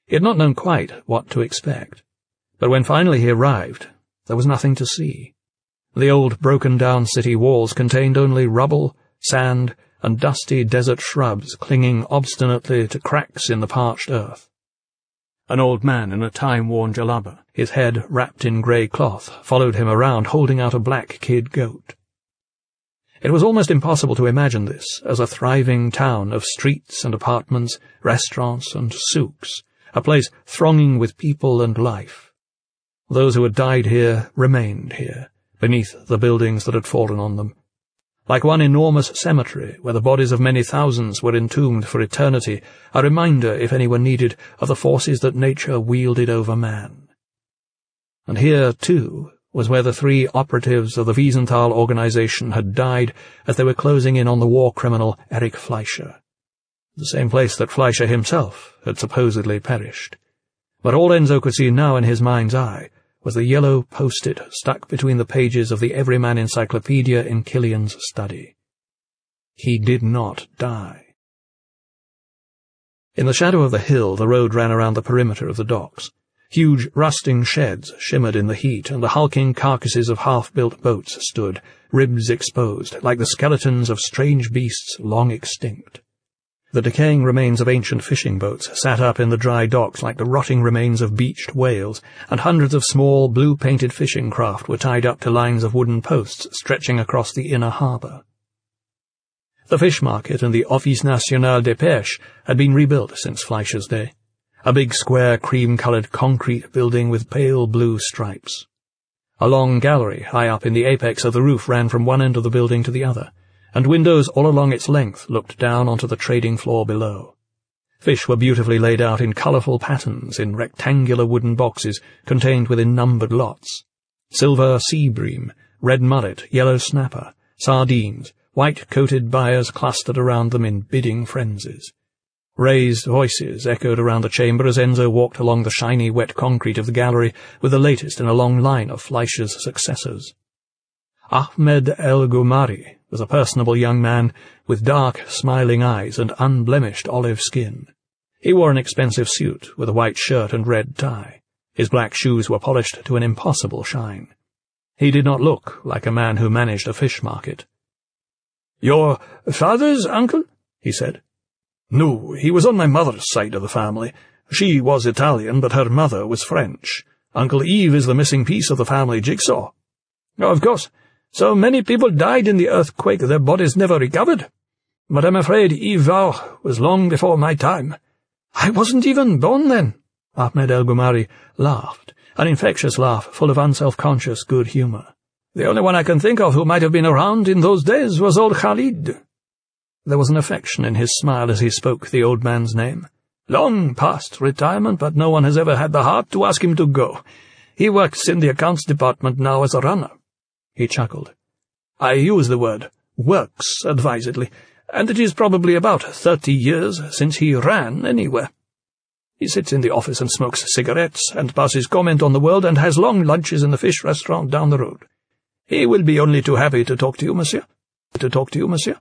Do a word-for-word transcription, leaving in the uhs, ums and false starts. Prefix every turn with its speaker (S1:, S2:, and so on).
S1: He had not known quite what to expect, but when finally he arrived, there was nothing to see. The old broken-down city walls contained only rubble, sand, and dusty desert shrubs clinging obstinately to cracks in the parched earth. An old man in a time-worn jalaba, his head wrapped in grey cloth, followed him around holding out a black kid goat. It was almost impossible to imagine this as a thriving town of streets and apartments, restaurants and souks, a place thronging with people and life. Those who had died here remained here, beneath the buildings that had fallen on them, like one enormous cemetery where the bodies of many thousands were entombed for eternity, a reminder, if any were needed, of the forces that nature wielded over man. And here, too, was where the three operatives of the Wiesenthal organization had died as they were closing in on the war criminal Erich Fleischer, the same place that Fleischer himself had supposedly perished. But all Enzo could see now in his mind's eye was the yellow post-it stuck between the pages of the Everyman Encyclopedia in Killian's study. He did not die. In the shadow of the hill, the road ran around the perimeter of the docks. Huge, rusting sheds shimmered in the heat, and the hulking carcasses of half-built boats stood, ribs exposed, like the skeletons of strange beasts long extinct. The decaying remains of ancient fishing boats sat up in the dry docks like the rotting remains of beached whales, and hundreds of small, blue-painted fishing craft were tied up to lines of wooden posts stretching across the inner harbour. The fish market and the Office National des Pêches had been rebuilt since Fleischer's day, a big square cream-coloured concrete building with pale blue stripes. A long gallery high up in the apex of the roof ran from one end of the building to the other, and windows all along its length looked down onto the trading floor below. Fish were beautifully laid out in colourful patterns in rectangular wooden boxes contained within numbered lots. Silver sea bream, red mullet, yellow snapper, sardines, white-coated buyers clustered around them in bidding frenzies. Raised voices echoed around the chamber as Enzo walked along the shiny, wet concrete of the gallery with the latest in a long line of Fleischer's successors. Ahmed El-Goumari was a personable young man with dark, smiling eyes and unblemished olive skin. He wore an expensive suit with a white shirt and red tie. His black shoes were polished to an impossible shine. He did not look like a man who managed a fish market. "Your father's uncle?" he said. "No, he was on my mother's side of the family. She was Italian, but her mother was French. Uncle Yves is the missing piece of the family jigsaw." "Of course. So many people died in the earthquake their bodies never recovered. But I'm afraid Yves Vauch was long before my time. I wasn't even born then." Ahmed El-Goumari laughed, an infectious laugh full of unself-conscious good humour. "The only one I can think of who might have been around in those days was old Khalid." There was an affection in his smile as he spoke the old man's name. "Long past retirement, but no one has ever had the heart to ask him to go. He works in the accounts department now as a runner." He chuckled. "I use the word works advisedly, and it is probably about thirty years since he ran anywhere. He sits in the office and smokes cigarettes and passes comment on the world and has long lunches in the fish restaurant down the road. He will be only too happy to talk to you, monsieur. To talk to you, monsieur."